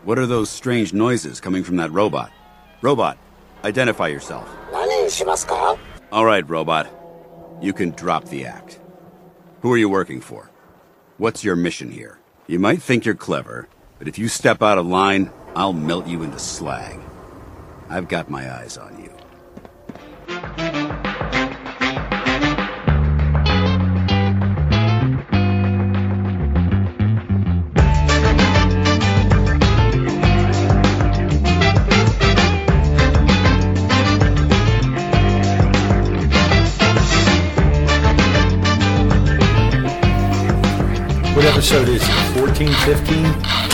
What are those strange noises coming from that robot? Robot, identify yourself. All right, robot. You can drop the act. Who are you working for? What's your mission here? You might think you're clever, but if you step out of line, I'll melt you into slag. I've got my eyes on you. What episode is it? 14, 15?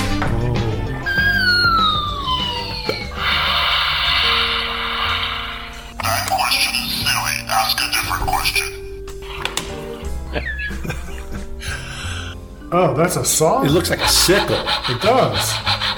That question is silly. Ask a different question. Oh, that's a song? It looks like a sickle. It does.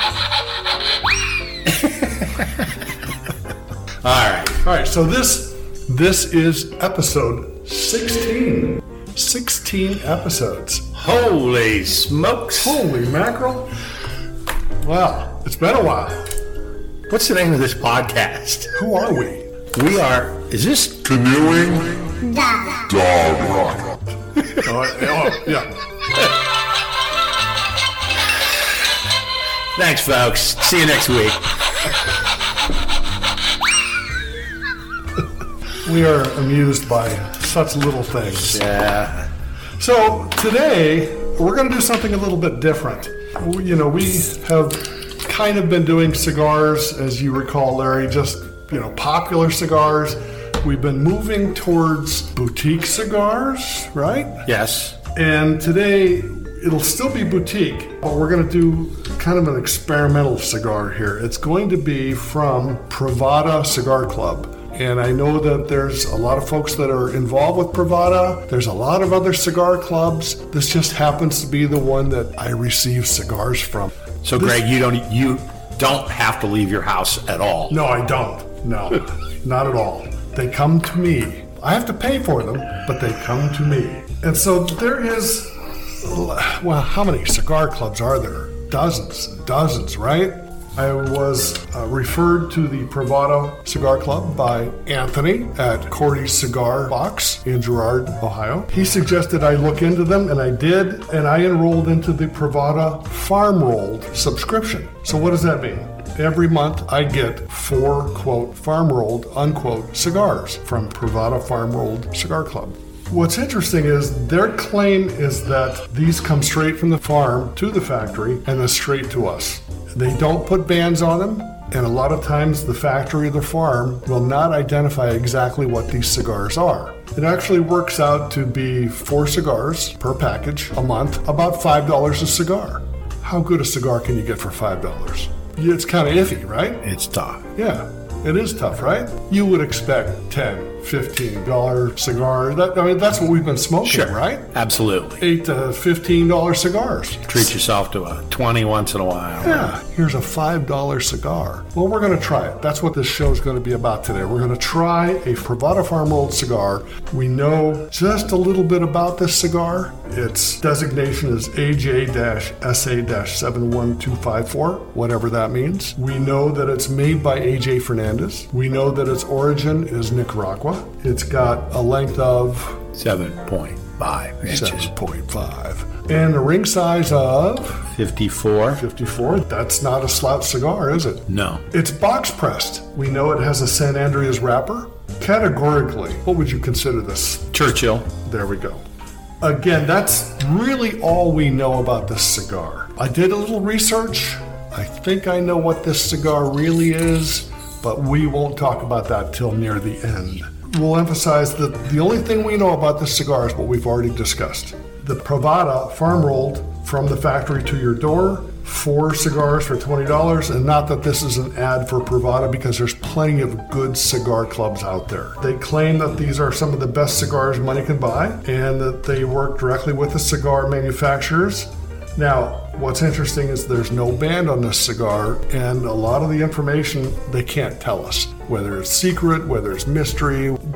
All right, so this is episode 16. 16 episodes. Holy smokes. Holy mackerel. Wow, it's been a while. What's the name of this podcast? Who are we? We are, is this Canoeing Dog Rock. Yeah. Thanks, folks. See you next week. We are amused by such little things. Yeah. So today, we're going to do something a little bit different. We have kind of been doing cigars, as you recall, Larry, just, popular cigars. We've been moving towards boutique cigars, right? Yes. And today, it'll still be boutique, but we're going to do kind of an experimental cigar here. It's going to be from Privada Cigar Club. And I know that there's a lot of folks that are involved with Privada. There's a lot of other cigar clubs. This just happens to be the one that I receive cigars from. So, Greg, you don't have to leave your house at all. No, I don't. No, not at all. They come to me. I have to pay for them, but they come to me. And so there is, well, how many cigar clubs are there? Dozens and dozens, right? I was referred to the Privada Cigar Club by Anthony at Cordy's Cigar Box in Girard, Ohio. He suggested I look into them, and I did, and I enrolled into the Privada Farm Rolled subscription. So what does that mean? Every month I get 4, quote, farm rolled, unquote, cigars from Privada Farm Rolled Cigar Club. What's interesting is their claim is that these come straight from the farm to the factory and then straight to us. They don't put bands on them, and a lot of times the factory or the farm will not identify exactly what these cigars are. It actually works out to be 4 cigars per package a month, about $5 a cigar. How good a cigar can you get for $5? It's kind of iffy, right? It's tough. Yeah, it is tough, right? You would expect $10, $15 cigar. That's what we've been smoking, Sure. right? Absolutely. $8 to $15 cigars. Treat yourself to a 20 once in a while. Yeah, here's a $5 cigar. Well, we're going to try it. That's what this show is going to be about today. We're going to try a Privada Farm Rolled cigar. We know just a little bit about this cigar. Its designation is AJ-SA-71254, whatever that means. We know that it's made by AJ Fernandez. We know that its origin is Nicaragua. It's got a length of 7.5 inches. 7.5. And a ring size of 54. 54. That's not a slouch cigar, is it? No. It's box pressed. We know it has a San Andreas wrapper. Categorically, what would you consider this? Churchill. There we go. Again, that's really all we know about this cigar. I did a little research. I think I know what this cigar really is, but we won't talk about that till near the end. We'll emphasize that the only thing we know about this cigar is what we've already discussed. The Privada Farm Rolled from the factory to your door, 4 cigars for $20, and not that this is an ad for Privada because there's plenty of good cigar clubs out there. They claim that these are some of the best cigars money can buy and that they work directly with the cigar manufacturers. Now, what's interesting is there's no band on this cigar, and a lot of the information they can't tell us. Whether it's secret, whether it's mystery,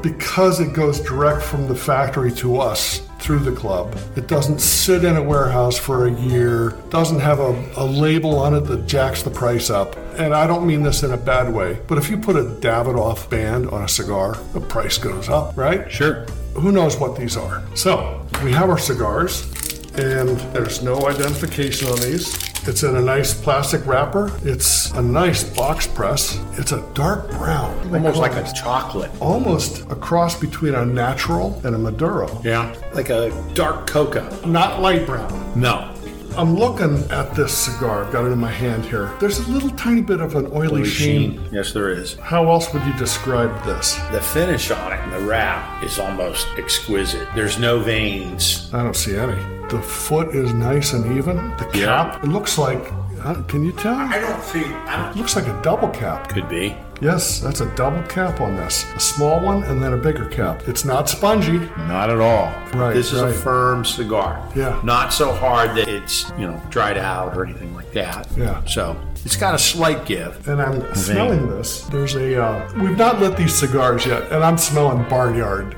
because it goes direct from the factory to us through the club. It doesn't sit in a warehouse for a year, doesn't have a label on it that jacks the price up. And I don't mean this in a bad way, but if you put a Davidoff band on a cigar, the price goes up, right? Sure. Who knows what these are? So, we have our cigars, and there's no identification on these. It's in a nice plastic wrapper. It's a nice box press. It's a dark brown. Almost like a chocolate. Almost a cross between a natural and a Maduro. Yeah. Like a dark cocoa. Not light brown. No. I'm looking at this cigar. I've got it in my hand here. There's a little tiny bit of an oily sheen. Yes, there is. How else would you describe this? The finish on it and the wrap is almost exquisite. There's no veins. I don't see any. The foot is nice and even. The cap, It looks like, can you tell? It looks like a double cap. Could be. Yes, that's a double cap on this. A small one and then a bigger cap. It's not spongy. Not at all. Right, This is right. a firm cigar. Yeah. Not so hard that it's, dried out or anything like that. Yeah. So it's got a slight give. And I'm smelling this. There's we've not lit these cigars yet, and I'm smelling barnyard.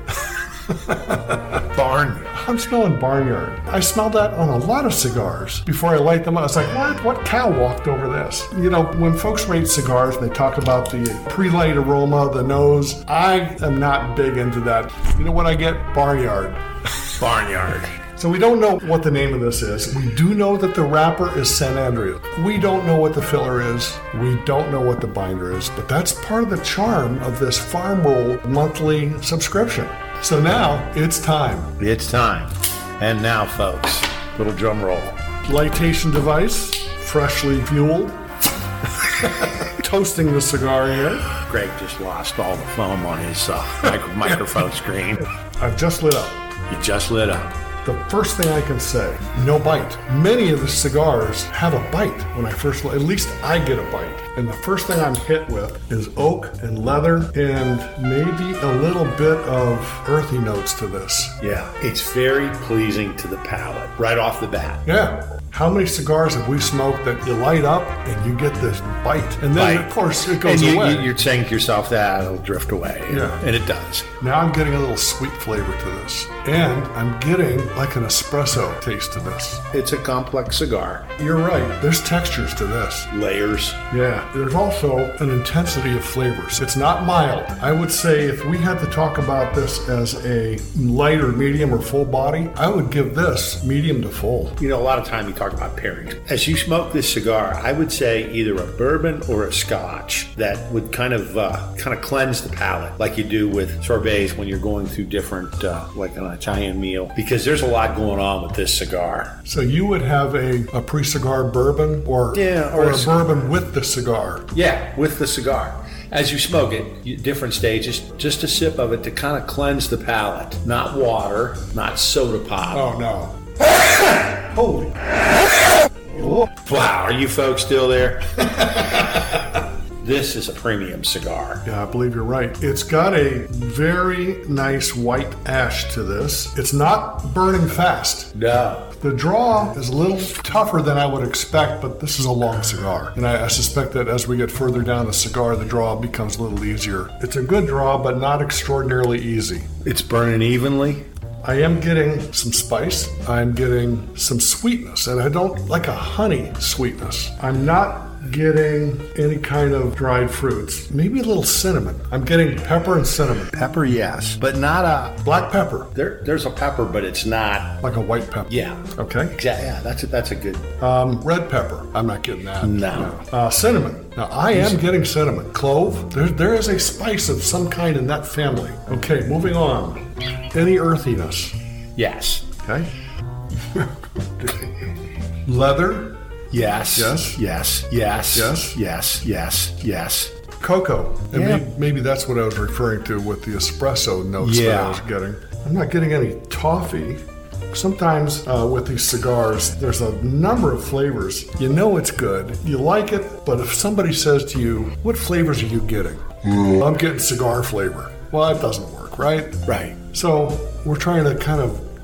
Barnyard. I'm smelling barnyard. I smelled that on a lot of cigars before I light them up. I was like, what cow walked over this? When folks rate cigars, they talk about the pre-light aroma, the nose. I am not big into that. You know what I get? Barnyard. Barnyard. So we don't know what the name of this is. We do know that the wrapper is San Andreas. We don't know what the filler is. We don't know what the binder is. But that's part of the charm of this Farm Roll monthly subscription. So now it's time. It's time. And now, folks, little drum roll. Lightation device, freshly fueled. Toasting the cigar here. Greg just lost all the foam on his microphone screen. I've just lit up. He just lit up. The first thing I can say, no bite. Many of the cigars have a bite when I first, at least I get a bite. And the first thing I'm hit with is oak and leather and maybe a little bit of earthy notes to this. Yeah, it's very pleasing to the palate right off the bat. Yeah. How many cigars have we smoked that you light up and you get this bite? And then, of course, it goes away. You're saying to yourself, that'll drift away. Yeah. And it does. Now I'm getting a little sweet flavor to this. And I'm getting like an espresso taste to this. It's a complex cigar. You're right. There's textures to this. Layers. Yeah. There's also an intensity of flavors. It's not mild. I would say if we had to talk about this as a light or medium or full body, I would give this medium to full. A lot of time you talk about pairing. As you smoke this cigar, I would say either a bourbon or a scotch that would kind of cleanse the palate, like you do with sorbets when you're going through different, like an Italian meal, because there's a lot going on with this cigar. So you would have a pre-cigar bourbon or a bourbon with the cigar? Yeah, with the cigar. As you smoke it, different stages, just a sip of it to kind of cleanse the palate. Not water, not soda pop. Oh, no. Holy. Wow, are you folks still there? This is a premium cigar. Yeah, I believe you're right. It's got a very nice white ash to this. It's not burning fast. No. The draw is a little tougher than I would expect, but this is a long cigar. And I suspect that as we get further down the cigar, the draw becomes a little easier. It's a good draw, but not extraordinarily easy. It's burning evenly. I am getting some spice. I'm getting some sweetness, and I don't like a honey sweetness. I'm not getting any kind of dried fruits. Maybe a little cinnamon. I'm getting pepper and cinnamon. Pepper, yes, but not a Black pepper. There's a pepper, but it's not Like a white pepper. Yeah. Okay. Yeah, that's a good. Red pepper. I'm not getting that. No. Cinnamon. Now, I am getting cinnamon. Clove. There is a spice of some kind in that family. Okay, moving on. Any earthiness? Yes. Okay. Leather. Yes. Yes. Yes. Yes. Yes. Yes. Yes. Yes. Cocoa. And Yeah. maybe that's what I was referring to with the espresso notes that I Yeah. was getting. I'm not getting any toffee. Sometimes with these cigars, there's a number of flavors. You know it's good. You like it, but if somebody says to you, what flavors are you getting? I'm getting cigar flavor. Well, that doesn't work, right? Right. So we're trying to kind of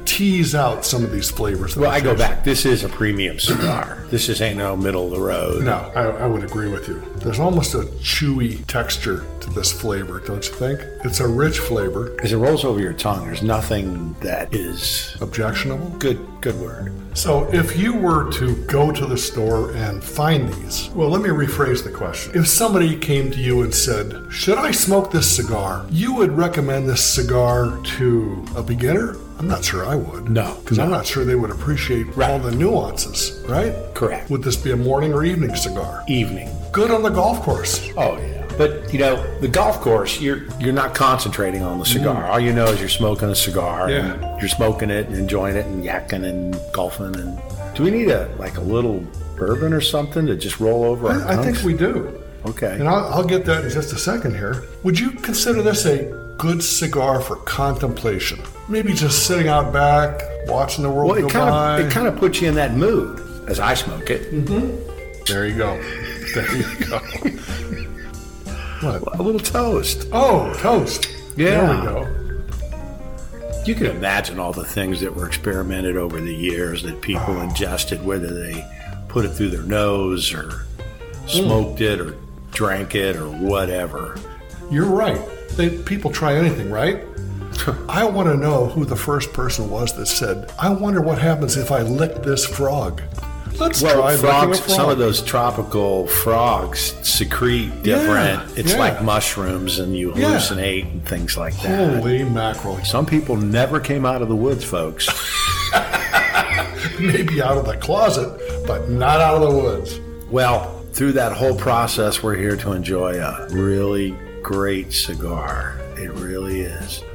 tease out some of these flavors. Well, I go back. This is a premium cigar. This just ain't no middle of the road. No, I would agree with you. There's almost a chewy texture to this flavor, don't you think? It's a rich flavor. As it rolls over your tongue, there's nothing that is Objectionable? good word. So if you were to go to the store and find these, well, let me rephrase the question. If somebody came to you and said, should I smoke this cigar? You would recommend this cigar to a beginner? I'm not sure I would. No. Because I'm not sure they would appreciate all the nuances, right? Correct. Would this be a morning or evening cigar? Evening. Good on the golf course. Oh, yeah. But, the golf course, you're not concentrating on the cigar. All you know is you're smoking a cigar. Yeah. And you're smoking it and enjoying it and yakking and golfing. And do we need a little bourbon or something to just roll over our I think tongues? we do. Okay. And I'll get that in just a second here. Would you consider this a good cigar for contemplation? Maybe just sitting out back, watching the world Well, go by. it kind of puts you in that mood as I smoke it. There you go. There you go. What? A little toast. Oh, toast. Yeah. There we go. You can imagine all the things that were experimented over the years that people ingested, whether they put it through their nose or smoked it or drank it or whatever. You're right. People try anything, right? I want to know who the first person was that said, I wonder what happens if I lick this frog. Let's try licking a frogs, frog. some of those tropical frogs secrete different. It's like mushrooms and you hallucinate and things like that. Holy mackerel. Some people never came out of the woods, folks. Maybe out of the closet, but not out of the woods. Well, through that whole process, we're here to enjoy a really great cigar. It really is.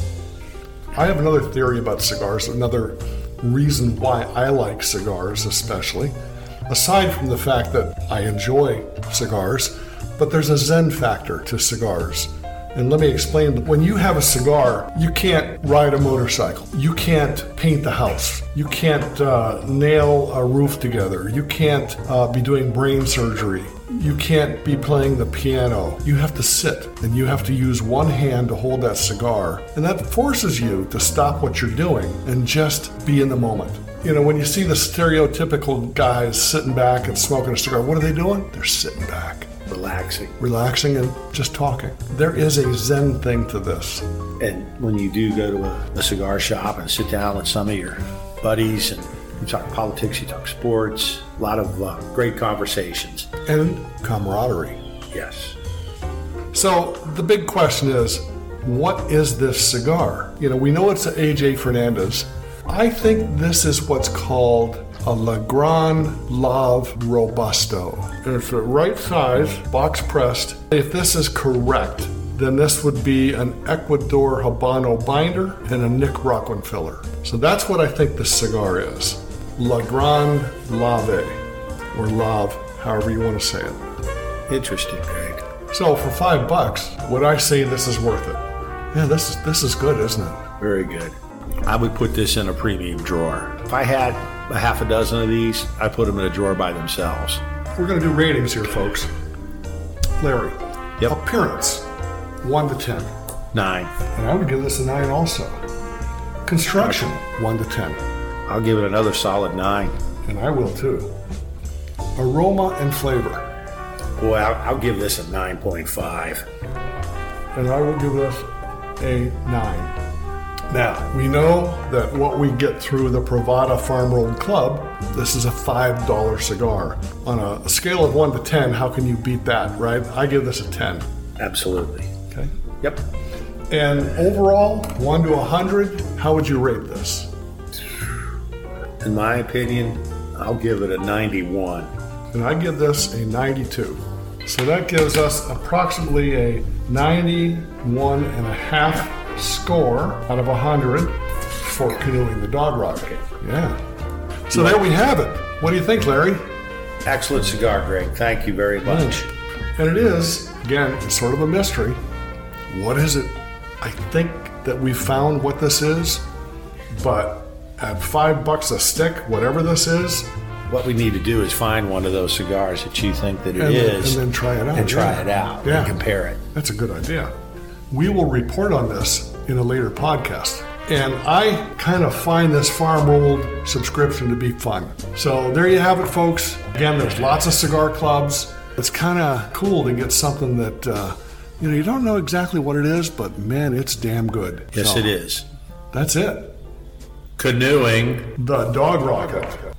I have another theory about cigars, another reason why I like cigars especially, aside from the fact that I enjoy cigars, but there's a Zen factor to cigars. And let me explain. When you have a cigar, you can't ride a motorcycle. You can't paint the house. You can't nail a roof together. You can't be doing brain surgery. You can't be playing the piano. You have to sit and you have to use one hand to hold that cigar. And that forces you to stop what you're doing and just be in the moment. When you see the stereotypical guys sitting back and smoking a cigar, what are they doing? They're sitting back. Relaxing and just talking. There is a Zen thing to this. And when you do go to a cigar shop and sit down with some of your buddies and you talk politics, you talk sports, a lot of great conversations. And camaraderie. Yes. So the big question is, what is this cigar? We know it's an A.J. Fernandez. I think this is what's called a Legrand Lave Robusto. And it's the right size, box pressed. If this is correct, then this would be an Ecuador Habano binder and a Nick Rockwin filler. So that's what I think this cigar is. Legrand Lave, or Lave, however you want to say it. Interesting, Greg. So for $5, would I say this is worth it? Yeah, this is good, isn't it? Very good. I would put this in a premium drawer. If I had a half a dozen of these, I'd put them in a drawer by themselves. We're going to do ratings here, folks. Larry. Yep. Appearance, 1 to 10. 9. And I would give this a 9 also. Construction, 1 to 10. I'll give it another solid 9. And I will too. Aroma and flavor. Boy, I'll give this a 9.5. And I will give this a 9. Now, we know that what we get through the Pravada Farm Rolled Club, this is a $5 cigar. On a scale of 1 to 10, how can you beat that, right? I give this a 10. Absolutely. Okay. Yep. And overall, 1 to 100, how would you rate this? In my opinion, I'll give it a 91. And I give this a 92. So that gives us approximately a 91 and a half score out of 100 for Canoeing the Dog Rocket. Yeah. So there we have it. What do you think, Larry? Excellent cigar, Greg. Thank you very much. And it is, again, it's sort of a mystery. What is it? I think that we found what this is, but at $5 a stick, whatever this is, What we need to do is find one of those cigars that you think that it is, and then try it out. and try it out and compare it. That's a good idea. We will report on this in a later podcast. And I kind of find this Farm World subscription to be fun. So there you have it, folks. Again, there's lots of cigar clubs. It's kind of cool to get something that, you don't know exactly what it is, but man, it's damn good. Yes, it is. That's it. Canoeing. The Dog Rocket.